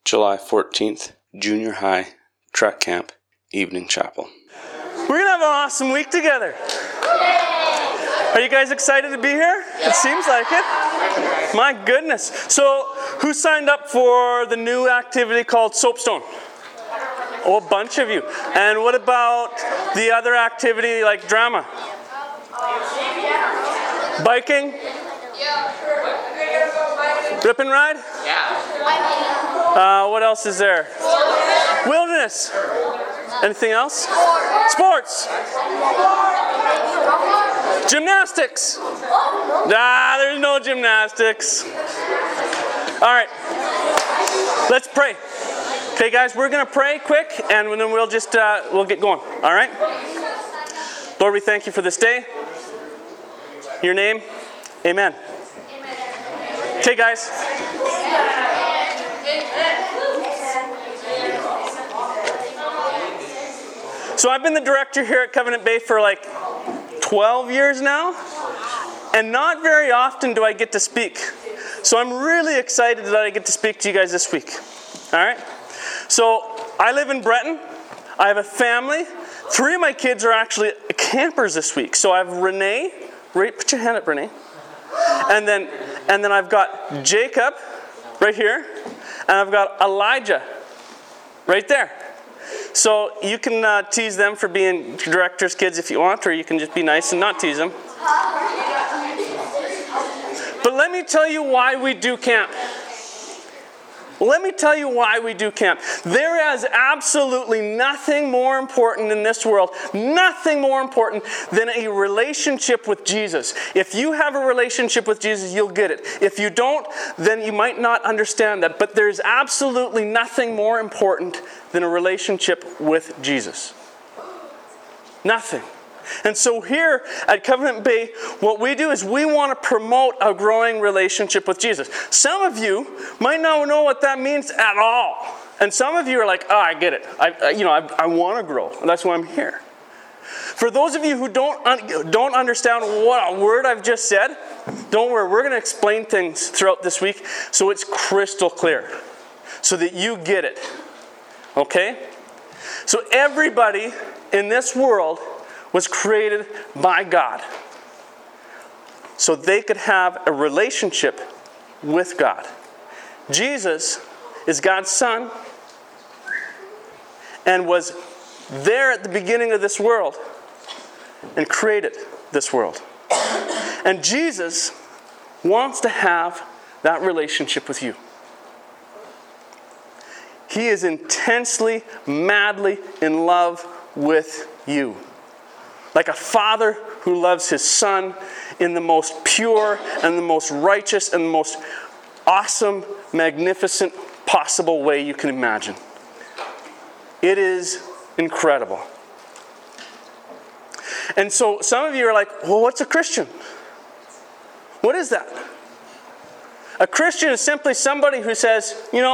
July 14th, Junior High, Track Camp, Evening Chapel. We're going to have an awesome week together. Are you guys excited to be here? It seems like it. My goodness. So, who signed up for the new activity called Soapstone? Oh, a bunch of you. And what about the other activity like drama? Biking? Rip and ride? Yeah. What else is there? Wilderness. Anything else? Sports. Gymnastics. There's no gymnastics. All right. Let's pray. Okay, guys, we're going to pray quick, and then we'll just we'll get going. All right? Lord, we thank you for this day. Your name, amen. Okay, guys. So I've been the director here at Covenant Bay for like 12 years now, and not very often do I get to speak. So I'm really excited that I get to speak to you guys this week. All right? So I live in Breton. I have a family. 3 of my kids are actually campers this week. So I have Renee. Put your hand up, Renee. And then I've got Jacob right here. And I've got Elijah right there. So you can tease them for being director's kids if you want, or you can just be nice and not tease them. But let me tell you why we do camp. Let me tell you why we do camp. There is absolutely nothing more important in this world, nothing more important than a relationship with Jesus. If you have a relationship with Jesus, you'll get it. If you don't, then you might not understand that. But there's absolutely nothing more important than a relationship with Jesus. Nothing. And so here at Covenant Bay, what we do is we want to promote a growing relationship with Jesus. Some of you might not know what that means at all. And some of you are like, I get it. I want to grow. That's why I'm here. For those of you who don't understand what a word I've just said, don't worry. We're going to explain things throughout this week so it's crystal clear, so that you get it. Okay? So everybody in this world was created by God so they could have a relationship with God. Jesus is God's Son and was there at the beginning of this world and created this world. And Jesus wants to have that relationship with you. He is intensely, madly in love with you. Like a father who loves his son in the most pure and the most righteous and the most awesome, magnificent possible way you can imagine. It is incredible. And so some of you are like, well, what's a Christian? What is that? A Christian is simply somebody who says,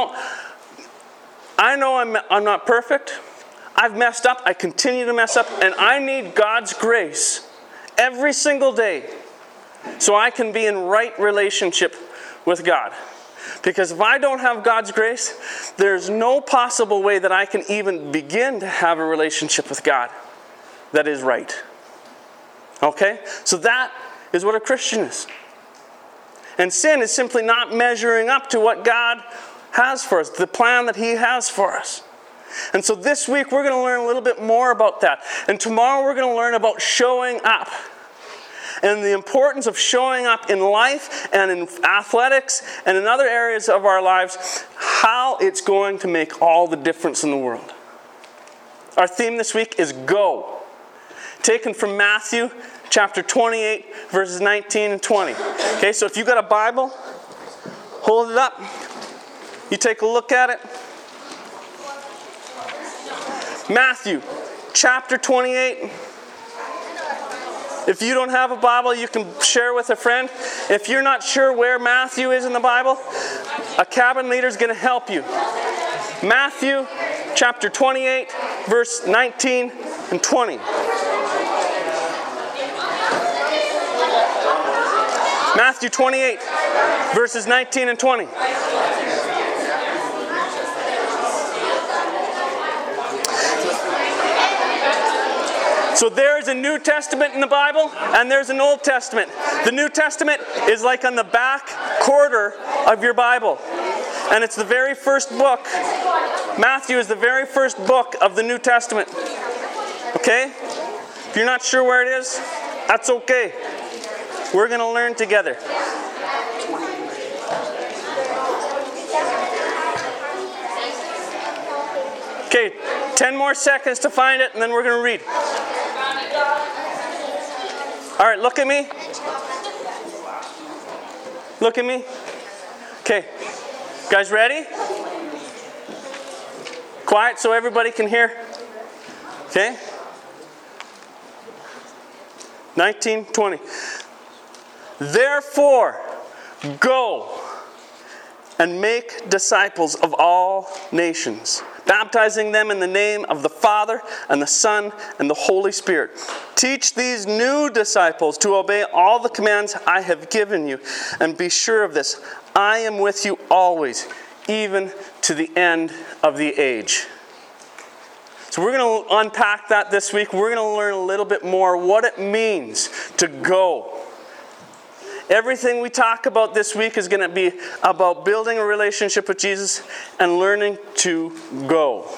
I know I'm not perfect. I've messed up, I continue to mess up, and I need God's grace every single day so I can be in right relationship with God. Because if I don't have God's grace, there's no possible way that I can even begin to have a relationship with God that is right. Okay? So that is what a Christian is. And sin is simply not measuring up to what God has for us, the plan that He has for us. And so this week we're going to learn a little bit more about that. And tomorrow we're going to learn about showing up. And the importance of showing up in life and in athletics and in other areas of our lives, how it's going to make all the difference in the world. Our theme this week is Go. Taken from Matthew chapter 28, verses 19 and 20. Okay, so if you've got a Bible, hold it up. You take a look at it. Matthew chapter 28. If you don't have a Bible, you can share with a friend. If you're not sure where Matthew is in the Bible, a cabin leader is going to help you. Matthew chapter 28, verse 19 and 20. Matthew 28, verses 19 and 20. So there's a New Testament in the Bible, and there's an Old Testament. The New Testament is like on the back quarter of your Bible. And it's the very first book. Matthew is the very first book of the New Testament. Okay? If you're not sure where it is, that's okay. We're going to learn together. Okay, 10 more seconds to find it, and then we're going to read. All right, look at me. Look at me. Okay, guys ready? Quiet so everybody can hear. Okay? 19:20. Therefore, go and make disciples of all nations, baptizing them in the name of the Father and the Son and the Holy Spirit. Teach these new disciples to obey all the commands I have given you, and be sure of this: I am with you always, even to the end of the age. So we're going to unpack that this week. We're going to learn a little bit more what it means to go. Everything we talk about this week is going to be about building a relationship with Jesus and learning to go.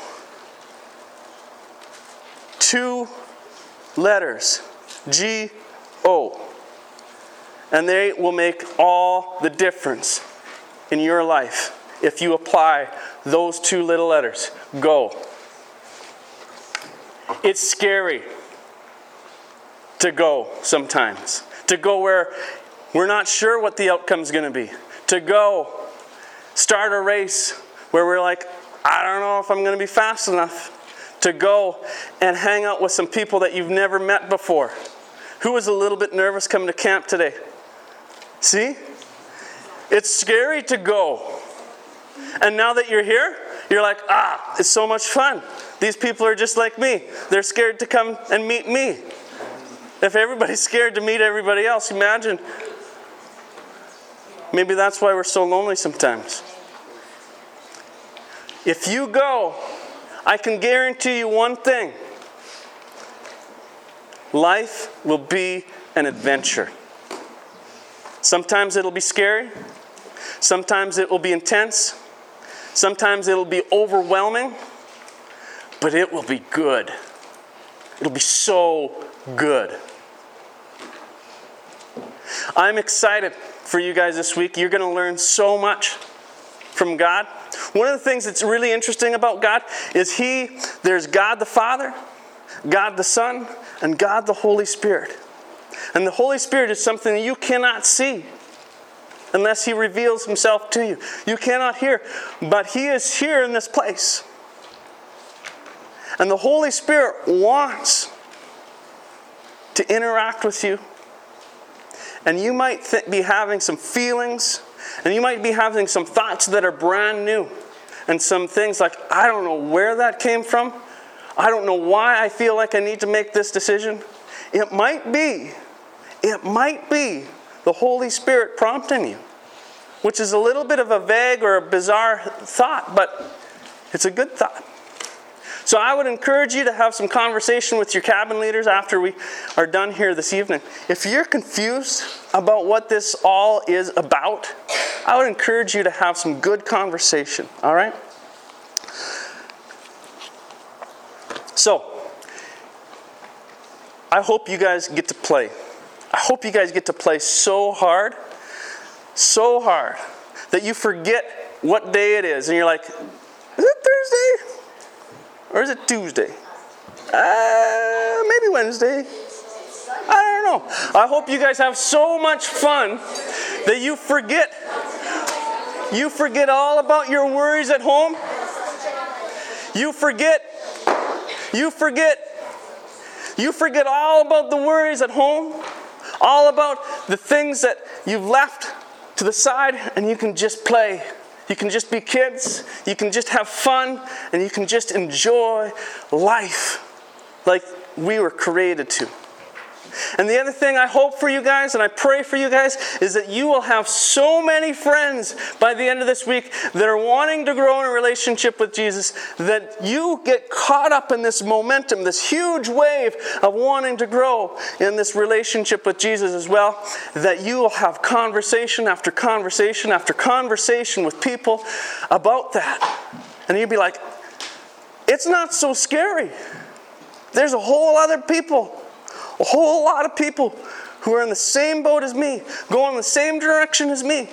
2 letters, G-O. And they will make all the difference in your life if you apply those 2 little letters. Go. It's scary to go sometimes. To go where we're not sure what the outcome's going to be. To go start a race where we're like, I don't know if I'm going to be fast enough. To go and hang out with some people that you've never met before. Who was a little bit nervous coming to camp today? See? It's scary to go. And now that you're here, you're like, it's so much fun. These people are just like me. They're scared to come and meet me. If everybody's scared to meet everybody else, imagine. Maybe that's why we're so lonely sometimes. If you go, I can guarantee you one thing. Life will be an adventure. Sometimes it'll be scary. Sometimes it will be intense. Sometimes it'll be overwhelming. But it will be good. It'll be so good. I'm excited for you guys this week. You're going to learn so much from God. One of the things that's really interesting about God is there's God the Father, God the Son, and God the Holy Spirit. And the Holy Spirit is something that you cannot see unless He reveals Himself to you. You cannot hear, but He is here in this place. And the Holy Spirit wants to interact with you. And you might be having some feelings, and you might be having some thoughts that are brand new. And some things like, I don't know where that came from. I don't know why I feel like I need to make this decision. It might be the Holy Spirit prompting you, which is a little bit of a vague or a bizarre thought, but it's a good thought. So I would encourage you to have some conversation with your cabin leaders after we are done here this evening. If you're confused about what this all is about, I would encourage you to have some good conversation, all right? So, I hope you guys get to play. I hope you guys get to play so hard, that you forget what day it is. And you're like, is it Thursday? Or is it Tuesday? Maybe Wednesday. I don't know. I hope you guys have so much fun that you forget all about your worries at home. You forget all about the worries at home. All about the things that you've left to the side, and you can just play. You can just be kids, you can just have fun, and you can just enjoy life like we were created to. And the other thing I hope for you guys, and I pray for you guys, is that you will have so many friends by the end of this week that are wanting to grow in a relationship with Jesus, that you get caught up in this momentum, this huge wave of wanting to grow in this relationship with Jesus as well, that you will have conversation after conversation after conversation with people about that. And you'll be like, it's not so scary. There's a whole other people. A whole lot of people who are in the same boat as me, going the same direction as me,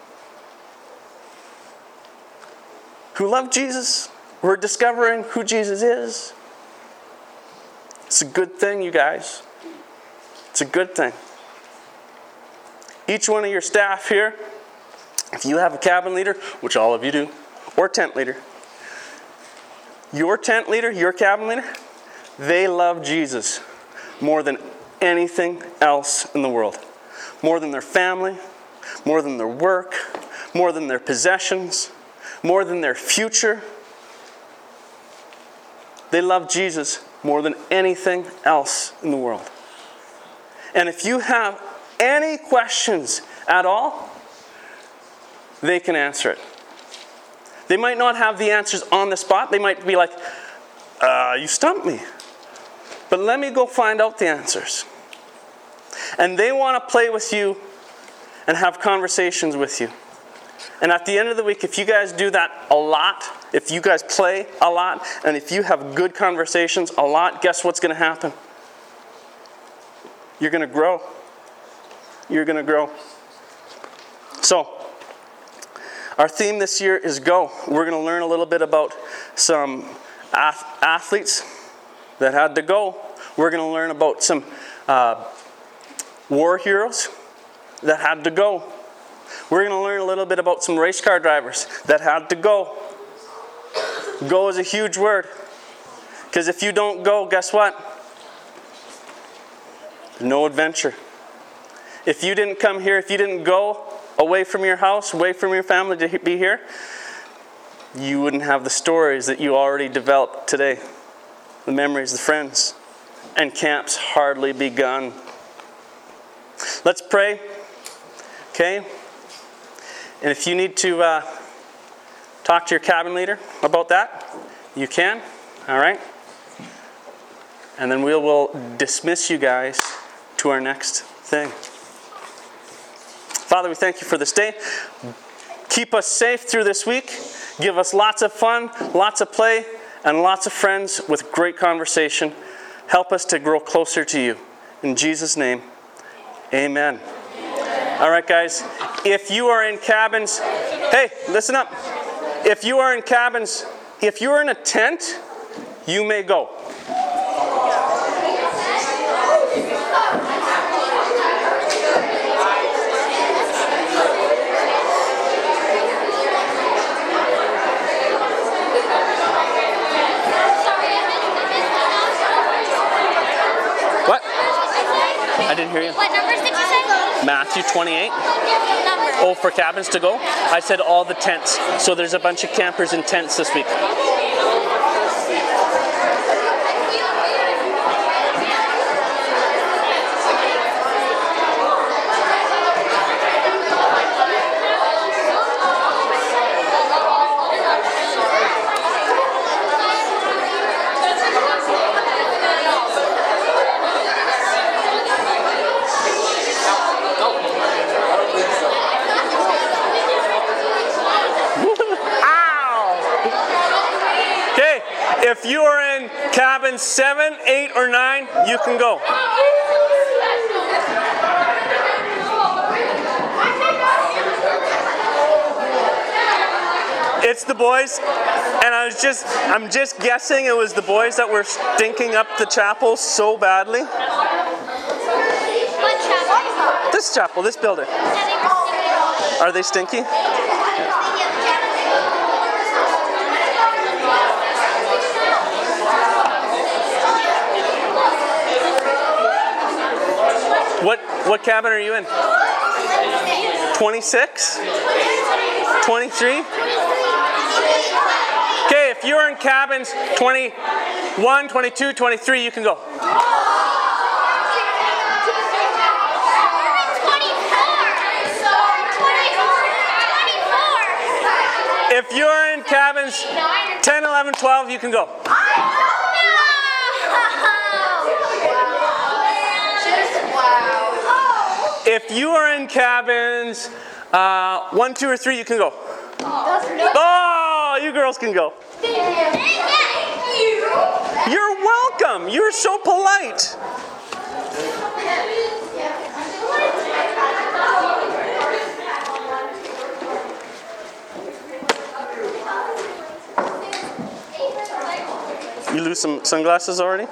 who love Jesus, who are discovering who Jesus is. It's a good thing, you guys. It's a good thing. Each one of your staff here, if you have a cabin leader, which all of you do, or tent leader, your tent leader, your cabin leader, they love Jesus more than anything else in the world. More than their family, more than their work, more than their possessions, more than their future. They love Jesus more than anything else in the world. And if you have any questions at all, they can answer it. They might not have the answers on the spot. They might be like, you stumped me. But let me go find out the answers. And they want to play with you and have conversations with you. And at the end of the week, if you guys do that a lot, if you guys play a lot, and if you have good conversations a lot, guess what's going to happen? You're going to grow. You're going to grow. So, our theme this year is go. We're going to learn a little bit about some athletes that had to go. We're going to learn about some war heroes that had to go. We're going to learn a little bit about some race car drivers that had to go. Go is a huge word. Because if you don't go, guess what? No adventure. If you didn't come here, if you didn't go away from your house, away from your family to be here, you wouldn't have the stories that you already developed today. The memories, the friends, and camp's hardly begun. Let's pray, okay? And if you need to talk to your cabin leader about that, you can, all right? And then we will dismiss you guys to our next thing. Father, we thank you for this day. Keep us safe through this week. Give us lots of fun, lots of play, and lots of friends with great conversation. Help us to grow closer to you. In Jesus' name, amen. All right, guys. If you are in cabins, hey, listen up. If you are in cabins, if you are in a tent, you may go. What? I didn't hear you. What numbers did you say? Matthew 28. Number. Oh, for cabins to go? I said all the tents. So there's a bunch of campers in tents this week. If you are in cabin 7, 8, or 9, you can go. It's the boys, and I'm just guessing it was the boys that were stinking up the chapel so badly. What chapel? This chapel, this building. Are they stinky? What cabin are you in? 26? 23? Okay, if you're in cabins 21, 22, 23, you can go. If you're in cabins 10, 11, 12, you can go. If you are in cabins 1, 2, or 3, you can go. Oh, you girls can go. You're welcome. You're so polite. You lose some sunglasses already?